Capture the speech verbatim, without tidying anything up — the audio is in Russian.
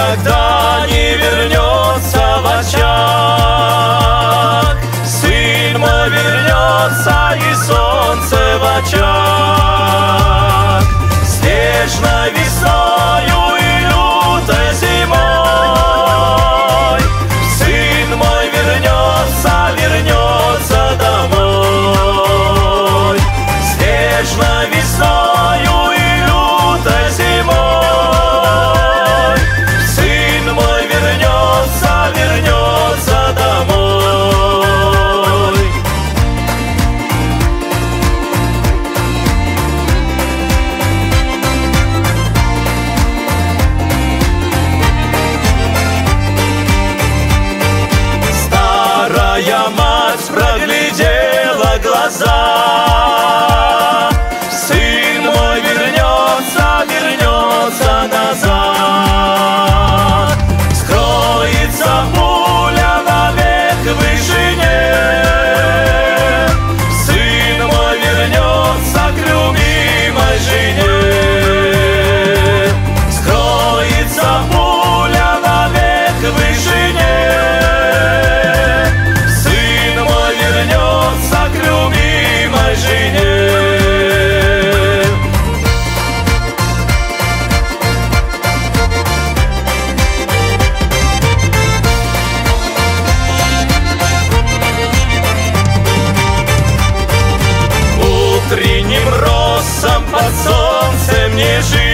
никогда не вернется в очаг. Сын мой вернется, и солнце в очаг. Снежной весною и лютой зимой сын мой вернется, вернется домой. Снежной весною и лютой зимой сын мой вернется, вернется домой. Старая мать проглядела глаза. Сын мой вернется, вернется назад. Скроется пуля навек в вышине. Сын мой вернется к любимой жене. Скроется пуля навек в вышине. Сын мой вернется к любимой жене. Утренним росом под солнцем нежит.